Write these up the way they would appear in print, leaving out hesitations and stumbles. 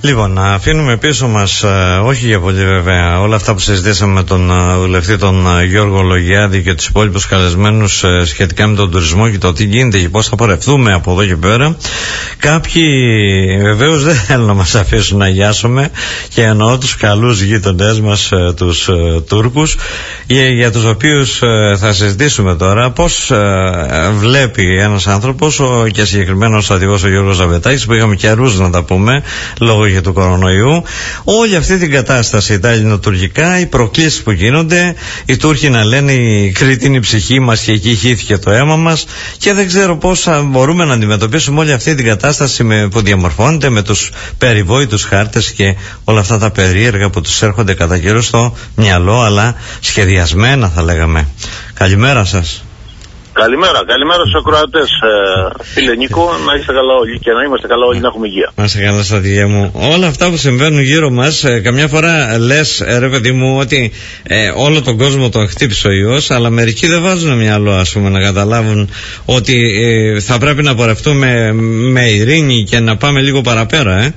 Λοιπόν, να αφήνουμε πίσω μας, όχι για πολύ βέβαια, όλα αυτά που συζητήσαμε με τον βουλευτή τον Γιώργο Λογιάδη και τους υπόλοιπους καλεσμένους σχετικά με τον τουρισμό και το τι γίνεται και πώς θα πορευτούμε από εδώ και πέρα. Κάποιοι βεβαίως δεν θέλουν να μας αφήσουν να γιάσουμε, και εννοώ τους καλούς γείτονές μας, τους Τούρκους, για τους οποίους θα συζητήσουμε τώρα πώς βλέπει ένας άνθρωπος, και συγκεκριμένα ο στρατηγός ο Γιώργος Ζαβετάκης, που είχαμε καιρούς να τα πούμε λόγω για του κορονοϊού, όλη αυτή την κατάσταση, τα ελληνοτουρκικά, οι προκλήσεις που γίνονται, οι Τούρκοι να λένε η Κρήτη είναι η ψυχή μας και εκεί χύθηκε το αίμα μας, και δεν ξέρω πώς μπορούμε να αντιμετωπίσουμε όλη αυτή την κατάσταση που διαμορφώνεται με τους περιβόητους χάρτες και όλα αυτά τα περίεργα που τους έρχονται κατά καιρό στο μυαλό, αλλά σχεδιασμένα θα λέγαμε. Καλημέρα σας. Καλημέρα στους ακροατές, φίλε Νίκο, να είστε καλά όλοι και να είμαστε καλά όλοι, να έχουμε υγεία. Να είστε καλά, στρατηγέ μου. Όλα αυτά που συμβαίνουν γύρω μας, καμιά φορά λες, ρε παιδί μου, ότι όλο τον κόσμο τον χτύπησε ο ιός, αλλά μερικοί δεν βάζουν μυαλό, ας πούμε, να καταλάβουν ότι θα πρέπει να πορευτούμε με ειρήνη και να πάμε λίγο παραπέρα,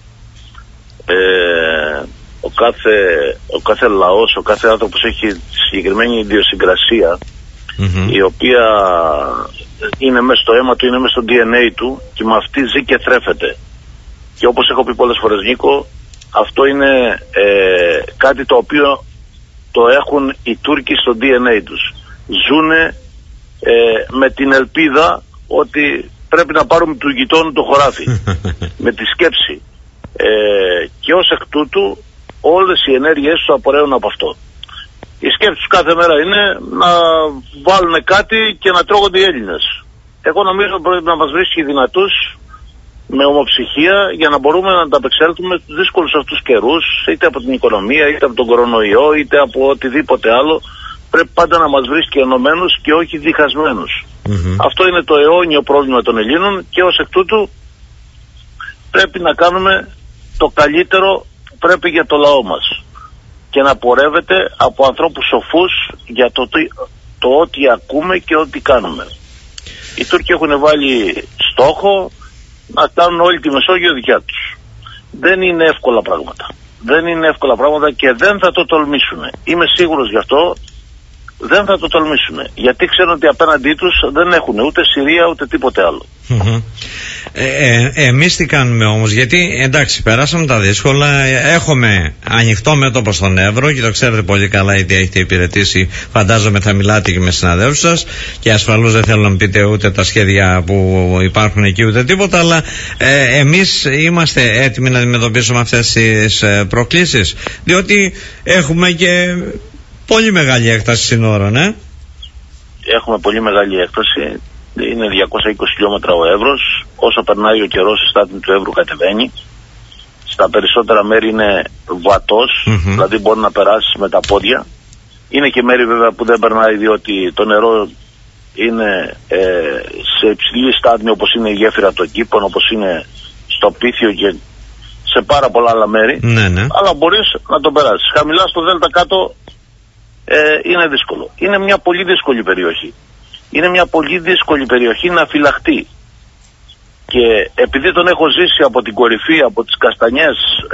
Ο κάθε λαός, ο κάθε άνθρωπος έχει συγκεκριμένη ιδιοσυγκρασία, η οποία είναι μέσα στο αίμα του, είναι μέσα στο DNA του, και με αυτή ζει και θρέφεται. Και όπως έχω πει πολλές φορές, Νίκο, αυτό είναι κάτι το οποίο το έχουν οι Τούρκοι στο DNA τους. Ζούνε με την ελπίδα ότι πρέπει να πάρουμε του γειτόνου το χωράφι με τη σκέψη, και ως εκ τούτου όλες οι ενέργειές τους απορρέουν από αυτό. Η σκέψη τους κάθε μέρα είναι να βάλουν κάτι και να τρώγονται οι Έλληνες. Εγώ νομίζω πρέπει να μας βρίσκει δυνατούς με ομοψυχία για να μπορούμε να ανταπεξέλθουμε στους δύσκολους αυτούς καιρούς, είτε από την οικονομία, είτε από τον κορονοϊό, είτε από οτιδήποτε άλλο. Πρέπει πάντα να μας βρίσκει ενωμένους και όχι διχασμένους. Αυτό είναι το αιώνιο πρόβλημα των Ελλήνων, και ως εκ τούτου πρέπει να κάνουμε το καλύτερο που πρέπει για το λαό μας, και να πορεύεται από ανθρώπους σοφούς για το ό,τι ακούμε και ό,τι κάνουμε. Οι Τούρκοι έχουν βάλει στόχο να κάνουν όλη τη Μεσόγειο δικιά τους. Δεν είναι εύκολα πράγματα. Και δεν θα το τολμήσουν. Είμαι σίγουρος γι' αυτό. Δεν θα το τολμήσουν. Γιατί ξέρουν ότι απέναντί τους δεν έχουν ούτε Συρία ούτε τίποτε άλλο. Εμείς τι κάνουμε όμως? Γιατί εντάξει, περάσαμε τα δύσκολα, έχουμε ανοιχτό μέτωπο στον Εύρο και το ξέρετε πολύ καλά, γιατί έχετε υπηρετήσει, φαντάζομαι θα μιλάτε και με συναδέλφους σας, και ασφαλώς δεν θέλω να πείτε ούτε τα σχέδια που υπάρχουν εκεί ούτε τίποτα, αλλά εμείς είμαστε έτοιμοι να αντιμετωπίσουμε αυτές τις προκλήσεις, διότι έχουμε και πολύ μεγάλη έκταση σύνορων, Έχουμε πολύ μεγάλη έκταση. Είναι 220 χιλιόμετρα ο Εύρος. Όσο περνάει ο καιρός, η στάθμη του Εύρου κατεβαίνει. Στα περισσότερα μέρη είναι βατός, δηλαδή μπορεί να περάσεις με τα πόδια. Είναι και μέρη βέβαια που δεν περνάει, διότι το νερό είναι σε υψηλή στάθμη, όπως είναι η γέφυρα των Κήπων, όπως είναι στο Πίθιο και σε πάρα πολλά άλλα μέρη. Αλλά μπορείς να το περάσεις. Χαμηλά στο Δέλτα κάτω είναι δύσκολο. Είναι μια πολύ δύσκολη περιοχή. Είναι μια πολύ δύσκολη περιοχή να φυλαχτεί. Και επειδή τον έχω ζήσει από την κορυφή, από τις Καστανιές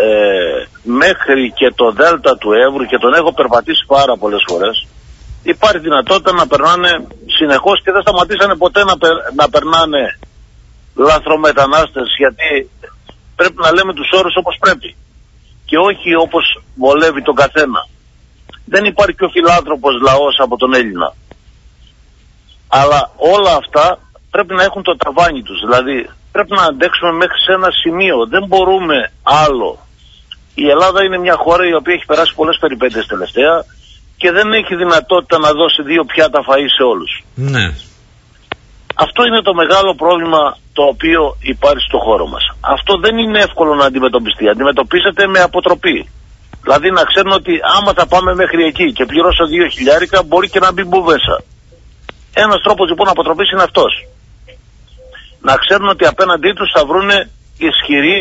μέχρι και το Δέλτα του Εύρου, και τον έχω περπατήσει πάρα πολλές φορές, υπάρχει δυνατότητα να περνάνε συνεχώς, και δεν σταματήσανε ποτέ να περνάνε λαθρομετανάστες, γιατί πρέπει να λέμε τους όρους όπως πρέπει και όχι όπως βολεύει τον καθένα. Δεν υπάρχει ο φιλάνθρωπος λαός από τον Έλληνα. Αλλά όλα αυτά πρέπει να έχουν το ταβάνι τους. Δηλαδή πρέπει να αντέξουμε μέχρι σε ένα σημείο. Δεν μπορούμε άλλο. Η Ελλάδα είναι μια χώρα η οποία έχει περάσει πολλές περιπέτειες τελευταία και δεν έχει δυνατότητα να δώσει 2 πιάτα φαΐ σε όλους. Ναι. Αυτό είναι το μεγάλο πρόβλημα το οποίο υπάρχει στο χώρο μας. Αυτό δεν είναι εύκολο να αντιμετωπιστεί. Αντιμετωπίζεται με αποτροπή. Δηλαδή να ξέρουν ότι άμα θα πάμε μέχρι εκεί και πληρώσω 2.000 μπορεί και να μπει μπουβέσα. Ένας τρόπος λοιπόν αποτροπής είναι αυτός. Να ξέρουν ότι απέναντί τους θα βρουν ισχυρή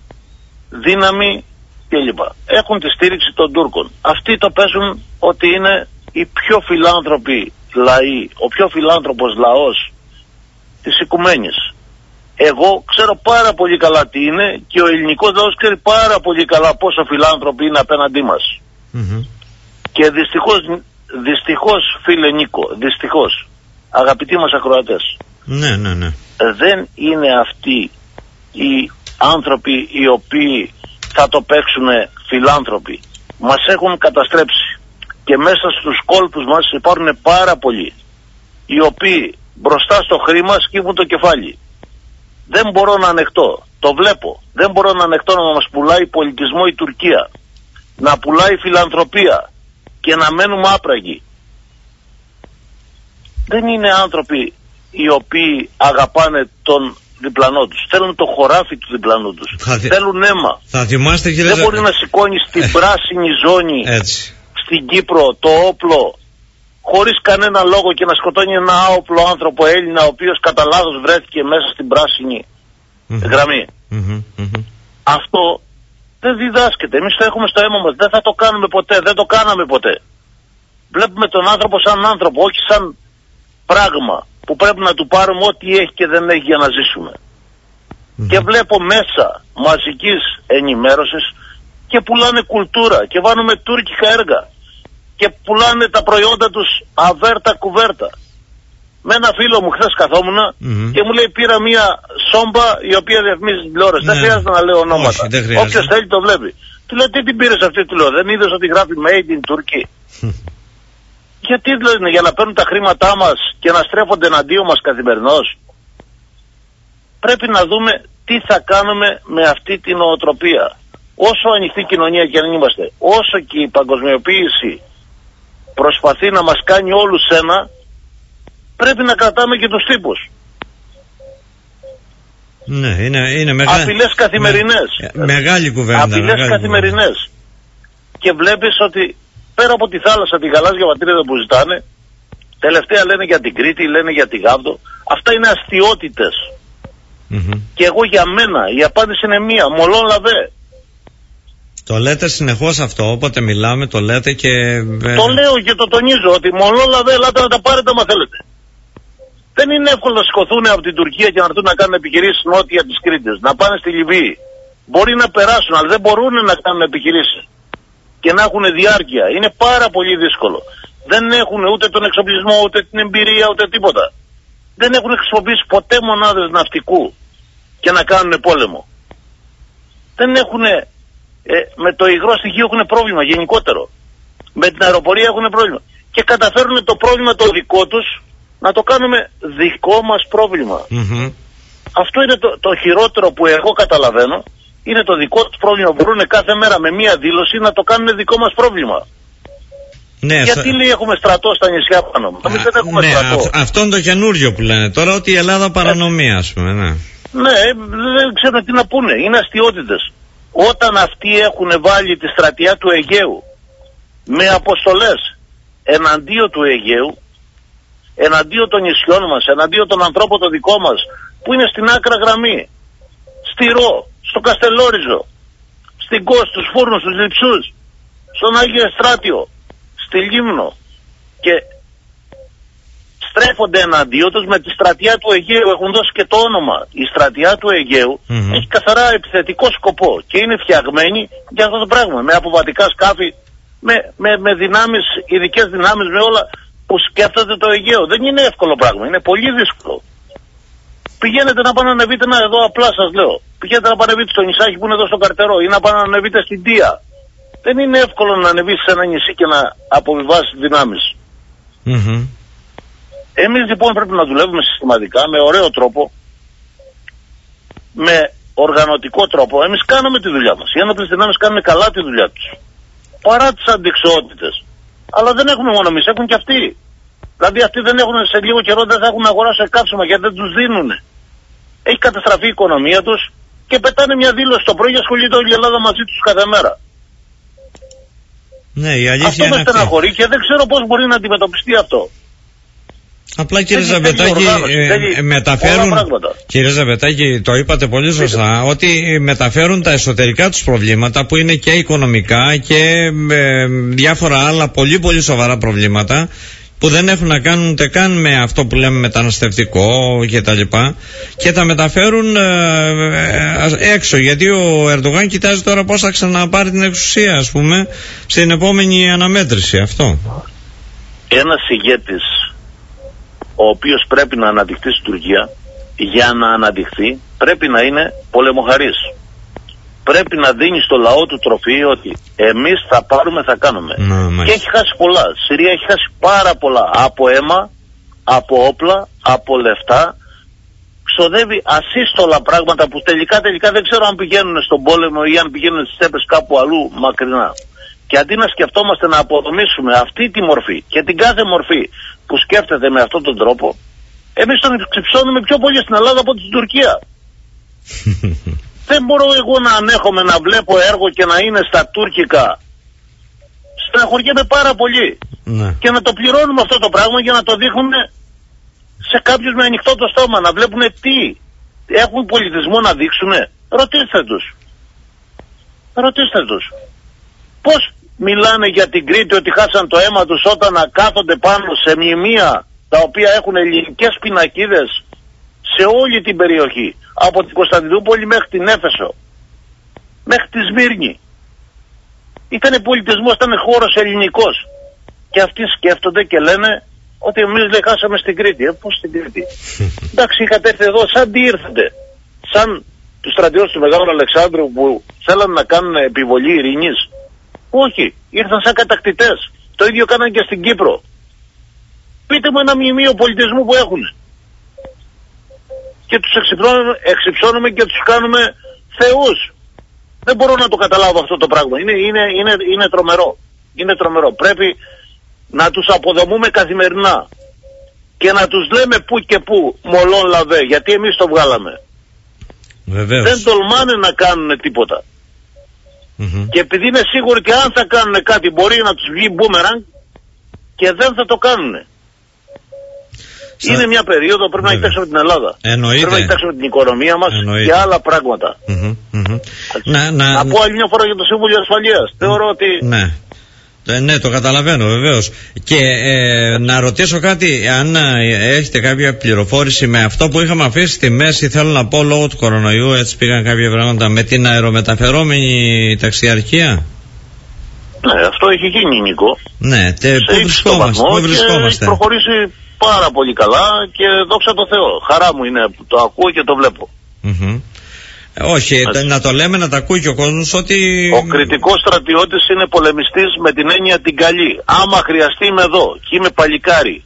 δύναμη κλπ. Έχουν τη στήριξη των Τούρκων. Αυτοί το παίζουν ότι είναι οι πιο φιλάνθρωποι λαοί, ο πιο φιλάνθρωπος λαός της οικουμένης. Εγώ ξέρω πάρα πολύ καλά τι είναι και ο ελληνικός λαός ξέρει πάρα πολύ καλά πόσο φιλάνθρωποι είναι απέναντί μας. Και δυστυχώς φίλε Νίκο, δυστυχώς, αγαπητοί μας ακροατές, ναι. δεν είναι αυτοί οι άνθρωποι οι οποίοι θα το παίξουν φιλάνθρωποι. Μας έχουν καταστρέψει και μέσα στους κόλπους μας υπάρχουν πάρα πολλοί οι οποίοι μπροστά στο χρήμα σκύβουν το κεφάλι. Δεν μπορώ να ανεχτώ, το βλέπω, δεν μπορώ να ανεχτώ να μας πουλάει πολιτισμό η Τουρκία, να πουλάει φιλανθρωπία και να μένουμε άπραγοι. Δεν είναι άνθρωποι οι οποίοι αγαπάνε τον διπλανό τους. Θέλουν το χωράφι του διπλανού τους. Θέλουν αίμα. Θα θυμάστε, κύριε... Δεν μπορεί να σηκώνει στην πράσινη ζώνη στην Κύπρο το όπλο χωρίς κανένα λόγο και να σκοτώνει ένα άοπλο άνθρωπο Έλληνα ο οποίος κατά λάθος βρέθηκε μέσα στην πράσινη γραμμή. Αυτό δεν διδάσκεται. Εμείς το έχουμε στο αίμα μας. Δεν θα το κάνουμε ποτέ. Δεν το κάναμε ποτέ. Βλέπουμε τον άνθρωπο σαν άνθρωπο, όχι σαν πράγμα που πρέπει να του πάρουμε ό,τι έχει και δεν έχει για να ζήσουμε. Και βλέπω μέσα μαζικής ενημέρωσης και πουλάνε κουλτούρα και βάνουμε τουρκικά έργα και πουλάνε τα προϊόντα τους αβέρτα κουβέρτα. Με ένα φίλο μου χθες καθόμουνα και μου λέει πήρα μια σόμπα η οποία διαφημίζει την τηλεόραση. Δεν χρειάζεται να λέω ονόματα. Όποιος θέλει το βλέπει. Του λέω τι την πήρες αυτή, του λέω, δεν είδες ότι γράφει Made in Turkey? Γιατί λένε, για να παίρνουν τα χρήματά μας και να στρέφονται εναντίον μας καθημερινώς? Πρέπει να δούμε τι θα κάνουμε με αυτή την νοοτροπία. Όσο ανοιχτή κοινωνία και αν είμαστε, όσο και η παγκοσμιοποίηση προσπαθεί να μας κάνει όλους ένα, πρέπει να κρατάμε και τους τύπους. Ναι, είναι μεγάλη... Απειλές καθημερινές. Μεγάλη κουβέντα. Απειλές καθημερινές. Και βλέπεις ότι πέρα από τη θάλασσα, τη γαλάζια πατρίδα που ζητάνε, τελευταία λένε για την Κρήτη, λένε για τη Γάβδο. Αυτά είναι αστιότητες. Και εγώ για μένα η απάντηση είναι μία, μολόν λαβέ. Το λέτε συνεχώς αυτό, όποτε μιλάμε το λέτε και... Το λέω και το τονίζω, ότι μολόν λαβέ, ελάτε να τα πάρετε άμα θέλετε. Δεν είναι εύκολο να σηκωθούν από την Τουρκία και να έρθουν να κάνουν επιχειρήσεις νότια της Κρήτης, να πάνε στη Λιβύη. Μπορεί να περάσουν, αλλά δεν μπορούν να κάνουν επιχειρήσεις και να έχουν διάρκεια. Είναι πάρα πολύ δύσκολο. Δεν έχουν ούτε τον εξοπλισμό, ούτε την εμπειρία, ούτε τίποτα. Δεν έχουν χρησιμοποιήσει ποτέ μονάδες ναυτικού και να κάνουν πόλεμο. Δεν έχουν, με το υγρό στοιχείο έχουν πρόβλημα γενικότερο. Με την αεροπορία έχουν πρόβλημα. Και καταφέρουν το πρόβλημα το δικό τους να το κάνουμε δικό μας πρόβλημα. Αυτό είναι το χειρότερο που εγώ καταλαβαίνω. Είναι το δικό τους πρόβλημα. Μπορούν κάθε μέρα με μία δήλωση να το κάνουν δικό μας πρόβλημα. Ναι, γιατί λέει έχουμε στρατό στα νησιά πάνω? Εμείς δεν έχουμε στρατό. Αυτό είναι το καινούριο που λένε τώρα, ότι η Ελλάδα παρανομεί, ας πούμε. Ναι, δεν ξέρω τι να πούνε. Είναι αστιότητες. Όταν αυτοί έχουν βάλει τη στρατιά του Αιγαίου με αποστολές εναντίον του Αιγαίου, εναντίον των νησιών μας, εναντίον των ανθρώπων των δικών μας, που είναι στην άκρα γραμμή, στη Ρο, στο Καστελόριζο, στην Κος, στους Φούρνους, στους Λειψούς, στον Άγιο Εστράτιο, στη Λίμνο, και στρέφονται εναντίον τους με τη στρατιά του Αιγαίου. Έχουν δώσει και το όνομα. Η στρατιά του Αιγαίου έχει καθαρά επιθετικό σκοπό και είναι φτιαγμένη για αυτό το πράγμα, με αποβατικά σκάφη, με δυνάμεις, ειδικές δυνάμεις, με όλα που σκέφτονται το Αιγαίο. Δεν είναι εύκολο πράγμα, είναι πολύ δύσκολο. Πηγαίνετε να πάνε να ανεβείτε, εδώ απλά σας λέω, πηγαίνετε να πάνε να ανεβείτε στο νησάκι που είναι εδώ στο Καρτερό ή να πάνε να ανεβείτε στην Τία. Δεν είναι εύκολο να ανεβείς σε ένα νησί και να αποβιβάσεις δυνάμεις. Εμείς λοιπόν πρέπει να δουλεύουμε συστηματικά, με ωραίο τρόπο, με οργανωτικό τρόπο. Εμείς κάνουμε τη δουλειά μας. Οι ένοπλες δυνάμεις κάνουν καλά τη δουλειά τους, παρά τις αντιξοότητες. Αλλά δεν έχουμε μόνο εμείς, έχουν και αυτοί. Δηλαδή αυτοί δεν έχουν, σε λίγο καιρό δεν θα έχουν αγοράσει κάψιμα γιατί δεν τους δίνουν. Έχει καταστραφεί η οικονομία τους και πετάνε μια δήλωση το πρωί και ασχολείται όλη η Ελλάδα μαζί τους κάθε μέρα. Ναι, η αλήθεια αυτό με στεναχωρεί και δεν ξέρω πώς μπορεί να αντιμετωπιστεί αυτό. Απλά κύριε Ζαμπετάκη, κύριε Ζαμπετάκη, το είπατε πολύ σωστά, ότι μεταφέρουν τα εσωτερικά τους προβλήματα που είναι και οικονομικά και διάφορα άλλα πολύ πολύ σοβαρά προβλήματα που δεν έχουν να κάνουν ούτε καν με αυτό που λέμε μεταναστευτικό και τα λοιπά, και τα μεταφέρουν έξω, γιατί ο Ερντογάν κοιτάζει τώρα πώς θα ξαναπάρει την εξουσία, ας πούμε, στην επόμενη αναμέτρηση. Αυτό. Ένας ηγέτης ο οποίος πρέπει να αναδειχθεί στην Τουρκία, για να αναδειχθεί πρέπει να είναι πολεμοχαρής. Πρέπει να δίνει στο λαό του τροφή ότι εμείς θα πάρουμε, θα κάνουμε. Και έχει χάσει πολλά. Η Συρία έχει χάσει πάρα πολλά. Από αίμα, από όπλα, από λεφτά. Ξοδεύει ασύστολα πράγματα που τελικά δεν ξέρω αν πηγαίνουν στον πόλεμο ή αν πηγαίνουν στις στέπες κάπου αλλού μακρινά. Και αντί να σκεφτόμαστε να αποδομήσουμε αυτή τη μορφή και την κάθε μορφή που σκέφτεται με αυτόν τον τρόπο, εμείς τον ξυψώνουμε πιο πολύ στην Ελλάδα από την Τουρκία. Δεν μπορώ εγώ να ανέχομαι να βλέπω έργο και να είναι στα τουρκικά. Στεναχωριέμαι πάρα πολύ. Ναι. Και να το πληρώνουμε αυτό το πράγμα για να το δείχνουμε σε κάποιους με ανοιχτό το στόμα. Να βλέπουν τι. Έχουν πολιτισμό να δείξουνε. Ρωτήστε τους. Πώς μιλάνε για την Κρήτη ότι χάσαν το αίμα τους όταν κάθονται πάνω σε μνημεία τα οποία έχουν ελληνικές πινακίδες σε όλη την περιοχή, από την Κωνσταντινούπολη μέχρι την Έφεσο, μέχρι τη Σμύρνη. Ήτανε πολιτισμός, ήταν χώρος ελληνικός. Και αυτοί σκέφτονται και λένε ότι εμείς χάσαμε στην Κρήτη. Πώς στην Κρήτη? Εντάξει, είχατε έρθει εδώ σαν τι ήρθατε? Σαν τους στρατιώτες του Μεγάλου Αλεξάνδρου που θέλαν να κάνουν επιβολή ειρήνης? Όχι, ήρθαν σαν κατακτητές. Το ίδιο κάναν και στην Κύπρο. Πείτε μου ένα μνημείο πολιτισμού που έχουν. Και τους εξυψώνουμε και τους κάνουμε θεούς. Δεν μπορώ να το καταλάβω αυτό το πράγμα. Είναι τρομερό. Είναι τρομερό. Πρέπει να τους αποδομούμε καθημερινά και να τους λέμε που και που μολόν λαβέ, γιατί εμείς το βγάλαμε. Βεβαίως. Δεν τολμάνε να κάνουν τίποτα. Και επειδή είναι σίγουροι ότι αν θα κάνουν κάτι μπορεί να τους βγει μπούμερανγκ, και δεν θα το κάνουν. Είναι μια περίοδο που πρέπει να κοιτάξουμε την Ελλάδα. Εννοείται. Πρέπει να κοιτάξουμε την οικονομία μας και άλλα πράγματα. Να πω άλλη μια φορά για το Συμβούλιο Ασφαλείας. Θεωρώ ότι... Ναι, το καταλαβαίνω βεβαίως. Και να ρωτήσω κάτι, αν έχετε κάποια πληροφόρηση με αυτό που είχαμε αφήσει στη μέση, θέλω να πω, λόγω του κορονοϊού, έτσι πήγαν κάποια πράγματα, με την αερομεταφερόμενη ταξιαρχία. Ναι, αυτό έχει γίνει, Νίκο. Ναι, πού βρισκόμαστε? Έχει προχωρήσει πάρα πολύ καλά και δόξα τω Θεώ. Χαρά μου είναι που το ακούω και το βλέπω. Όχι, να το λέμε, να τα ακούει και ο κόσμος ότι... Ο κριτικός στρατιώτης είναι πολεμιστής με την έννοια την καλή. Άμα χρειαστεί είμαι εδώ και είμαι παλικάρι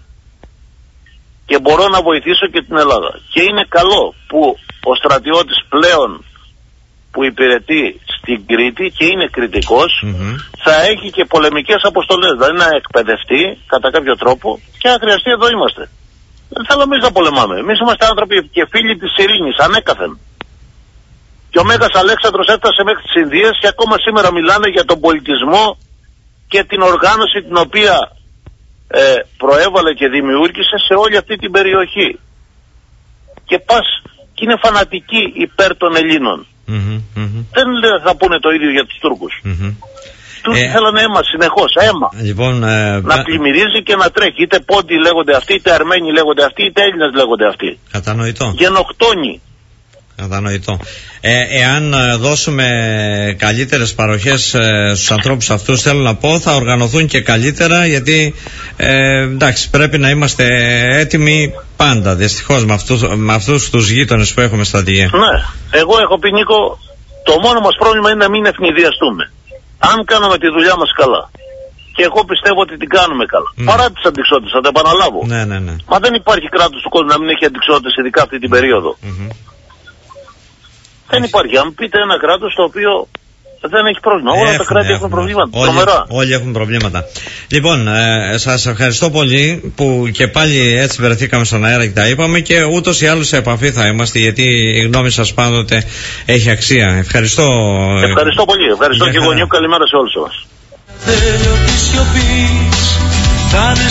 και μπορώ να βοηθήσω και την Ελλάδα. Και είναι καλό που ο στρατιώτης πλέον που υπηρετεί στην Κρήτη και είναι κριτικός θα έχει και πολεμικές αποστολές. Δηλαδή να εκπαιδευτεί κατά κάποιο τρόπο και αν χρειαστεί εδώ είμαστε. Δεν θέλω εμείς να πολεμάμε. Εμείς είμαστε άνθρωποι και φίλοι της ειρήνης ανέκαθεν. Και ο Μέγας Αλέξανδρος έφτασε μέχρι τις Ινδίες και ακόμα σήμερα μιλάνε για τον πολιτισμό και την οργάνωση την οποία προέβαλε και δημιούργησε σε όλη αυτή την περιοχή. Και πας και είναι φανατικοί υπέρ των Ελλήνων. Δεν θα πούνε το ίδιο για τους Τούρκους. Τούρκοι θέλανε αίμα συνεχώς, αίμα. Λοιπόν, να πλημμυρίζει και να τρέχει. Είτε Πόντιοι λέγονται αυτοί, είτε Αρμένοι λέγονται αυτοί, είτε Έλληνες λέγονται αυτοί. Κατανοητό. Γενοκτόνοι. Κατανοητό. Εάν δώσουμε καλύτερες παροχές στους ανθρώπους αυτούς, θέλω να πω, θα οργανωθούν και καλύτερα, γιατί εντάξει, πρέπει να είμαστε έτοιμοι πάντα, δυστυχώς, με αυτούς τους γείτονες που έχουμε στα ΔΙΕ. Ναι, εγώ έχω πει, Νίκο, το μόνο μας πρόβλημα είναι να μην ευνηδιαστούμε. Αν κάνουμε τη δουλειά μας καλά, και εγώ πιστεύω ότι την κάνουμε καλά, παρά τις αντιξότητες, θα το επαναλάβω. Ναι. Μα δεν υπάρχει κράτος του κόσμου να μην έχει αντιξότητες, ειδικά αυτή την περίοδο. Δεν υπάρχει. Αν πείτε ένα κράτος το οποίο δεν έχει πρόβλημα. Όλα τα κράτη έχουν προβλήματα. Όλοι έχουν προβλήματα. Λοιπόν, σας ευχαριστώ πολύ που και πάλι έτσι βρεθήκαμε στον αέρα και τα είπαμε, και ούτως ή άλλως σε επαφή θα είμαστε, γιατί η γνώμη σας πάντοτε έχει αξία. Ευχαριστώ. Ευχαριστώ πολύ. Ευχαριστώ και εγώ. Καλημέρα σε όλους μας.